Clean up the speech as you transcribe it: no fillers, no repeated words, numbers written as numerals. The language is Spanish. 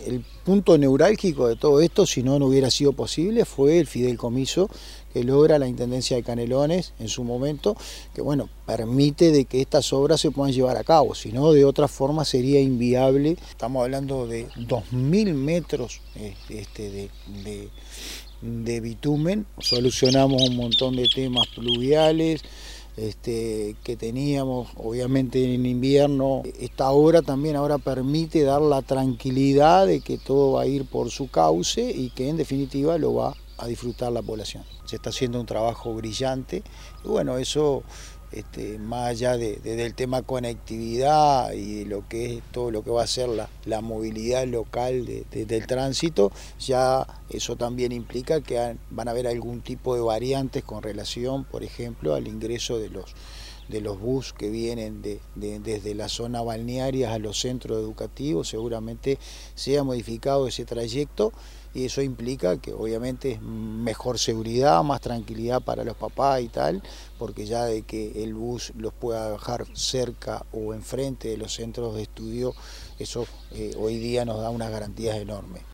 el punto neurálgico de todo esto, si no hubiera sido posible, fue el fideicomiso que logra la Intendencia de Canelones en su momento, que bueno, permite de que estas obras se puedan llevar a cabo, si no de otra forma sería inviable. Estamos hablando de 2000 metros de bitumen, solucionamos un montón de temas pluviales que teníamos obviamente en invierno. Esta obra también ahora permite dar la tranquilidad de que todo va a ir por su cauce y que en definitiva lo va a disfrutar la población. Se está haciendo un trabajo brillante y bueno, eso más allá del tema conectividad y de lo que es todo lo que va a ser la movilidad local del tránsito, ya eso también implica que van a haber algún tipo de variantes con relación, por ejemplo, al ingreso de los bus que vienen desde la zona balnearia a los centros educativos. Seguramente se ha modificado ese trayecto y eso implica que obviamente es mejor seguridad, más tranquilidad para los papás y tal, porque ya de que el bus los pueda dejar cerca o enfrente de los centros de estudio, eso hoy día nos da unas garantías enormes.